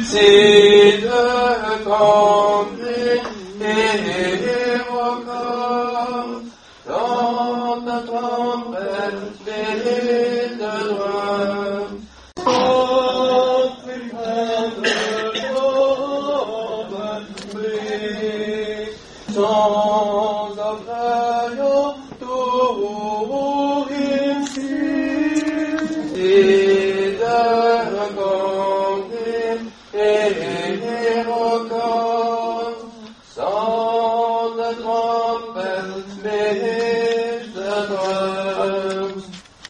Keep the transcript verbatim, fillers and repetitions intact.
C'est de combler et encore dans ta tempête et de loin. Oh, putain de l'homme, sans orgueil au